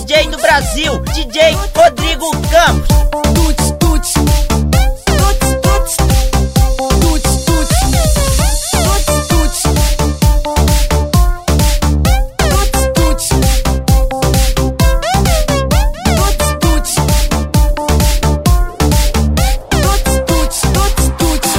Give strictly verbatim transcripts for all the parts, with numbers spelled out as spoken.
J do Brasil, D J Rodrigo Campos. Tuts, tuts, tuts, tuts, tuts, tuts, tuts, tuts, tuts, tuts, tuts, tuts, tuts.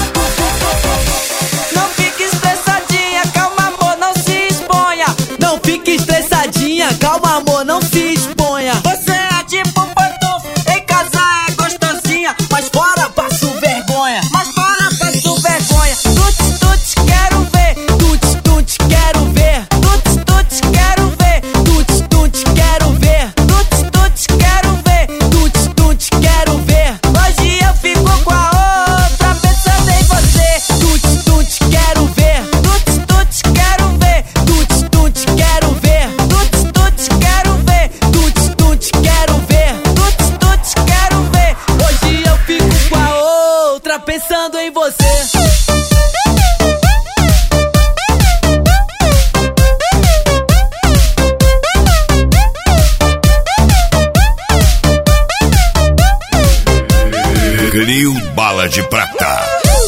Não fique estressadinha, calma amor, não se exponha. Não fique estressadinha, calma amor, não se exponha. Você é tipo pantofa, em casa é gostosinha, mas fora passo vergonha, mas fora passo vergonha. Tuts, tuts, quero ver, tuts, tuts, quero ver, tuts, tuts, quero ver, tuts, tuts, quero ver, tuts, tuts, quero ver, tuts, tuts, quero ver. Hoje eu fico com a outra pensando em você. Tuts, tuts, quero ver, tuts, tuts, quero ver, tuts, tuts, quero ver, tuts, tuts, quero ver, tuts, tuts, quero ver, tuts, tuts, quero ver. Hoje eu fico com a outra pensando em você. Grill Bala de Prata.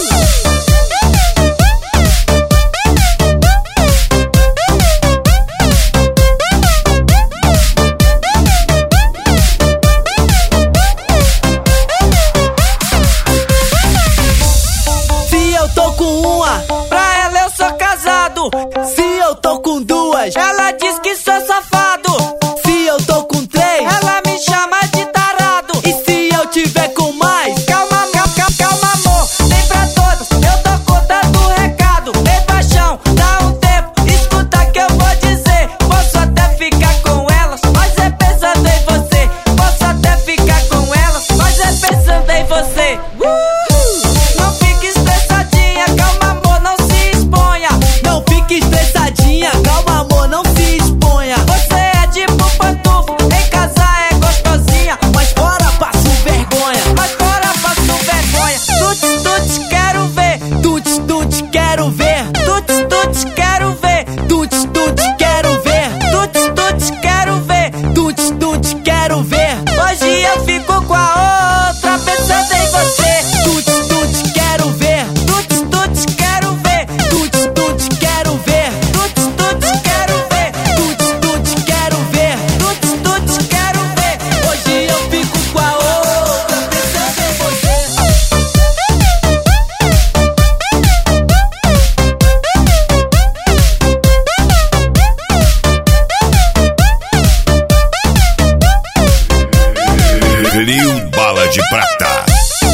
Se eu tô com uma, pra ela eu sou casado. Se eu tô com duas, ela diz que sou safado. Se eu tô com três, ela me chama de tarado. E se eu tiver com mais, calma, calma, calma, calma amor, vem pra todas, eu tô contando o recado. Vem paixão, dá um tempo, escuta que eu vou dizer. Posso até ficar com elas, mas é pensando em você. Posso até ficar com elas, mas é pensando em você. Não fique estressadinha, calma amor, não se exponha. Não fique estressadinha, calma amor, não se exponha. Você é tipo pantufa, em casa é gostosinha, mas fora passo vergonha, mas fora passo vergonha. Tuts, tuts, quero ver, tuts, tuts, quero ver, tuts, tuts, quero ver, tuts, tuts, quero ver, tuts, tuts, quero ver, tuts, tuts, quero ver. Hoje eu fico com a outra pensando em você. Tuts, tuts, quero ver, tuts, tuts, quero ver, tuts, tuts, quero ver, tuts, tuts, quero ver, tuts, tuts, quero ver, tuts, tuts, quero ver. Hoje eu fico com a outra pensando em você. Grill Bala de Prata.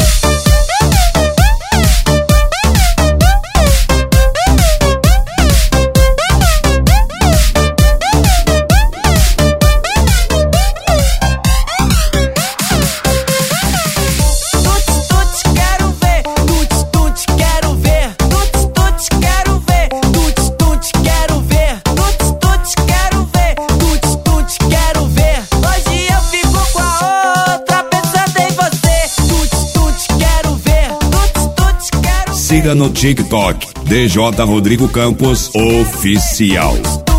Tuts, tuts, quero ver, tuts, tuts, quero ver, tuts, tuts, quero ver, tuts, tuts, quero ver, tuts, tuts, quero ver, tuts, tuts, quero ver. Hoje eu fico com a outra pensando em você. Tuts, tuts, quero ver, tuts, tuts, quero ver. Siga no TikTok D J Rodrigo Campos Oficial.